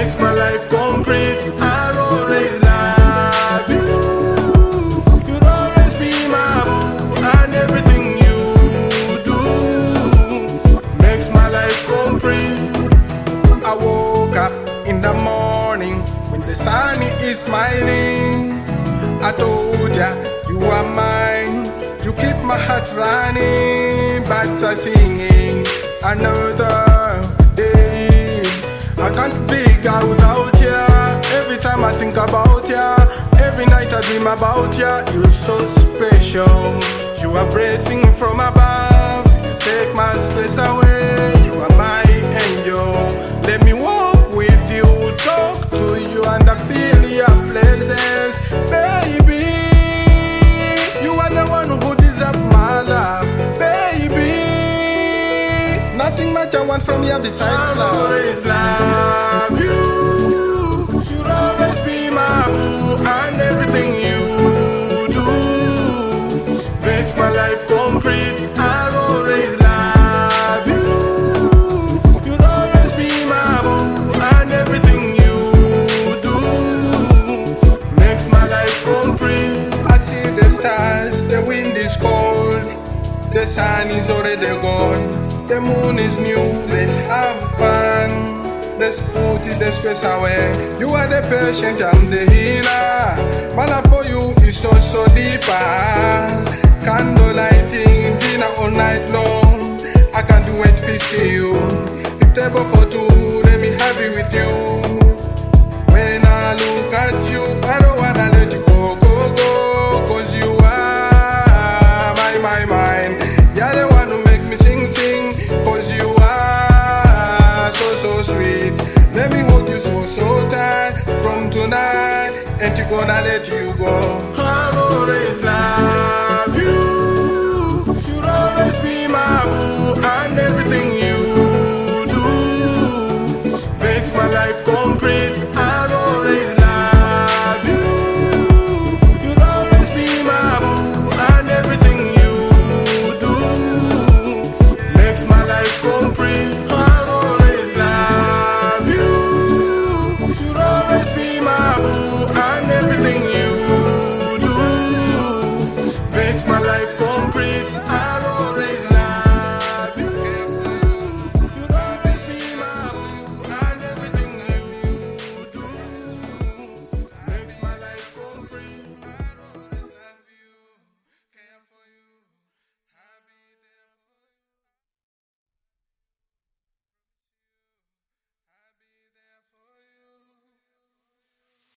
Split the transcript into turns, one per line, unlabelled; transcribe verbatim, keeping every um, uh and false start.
makes my life complete. I'll always love you. You'll always be my boo, and everything you do makes my life complete. I woke up in the morning when the sun is smiling. I told ya you are mine. You keep my heart running, birds are singing another day. I can't be girl without ya. Every time I think about ya, every night I dream about ya. You're so special. You are blessing from above. You take my stress away. You are my angel. Let me walk with you, talk to you, and I feel your presence, baby. You are the one who deserves my love, baby. Nothing much I want from you besides love. I'll always love you. You'll always be my boo, and everything you do makes my life complete. I'll always love you. You'll always be my boo, and everything you do makes my life complete. I see the stars, the wind is cold, the sun is already gone. The moon is new, let's have fun. The sport is the stress away. You are the patient, I'm the healer. My love for you is so, so deeper. Candle lighting, dinner all night long. I can't wait to see you. The table for two, let me have it with you. When I look at you, I don't wanna let you go, go, go. Cause you are my, my, mine. You're the one who make me sing, sing. Cause you are so, so sweet. Let me hold you so, so tight from tonight. Ain't you gonna let you go? I'll always love you. You'll always be my boo, and everything you do makes my life complete. I'll always love you. You'll always be my boo, and everything you do makes my life complete. I'll always love you. You'll always be my boo, and everything you do makes my life complete.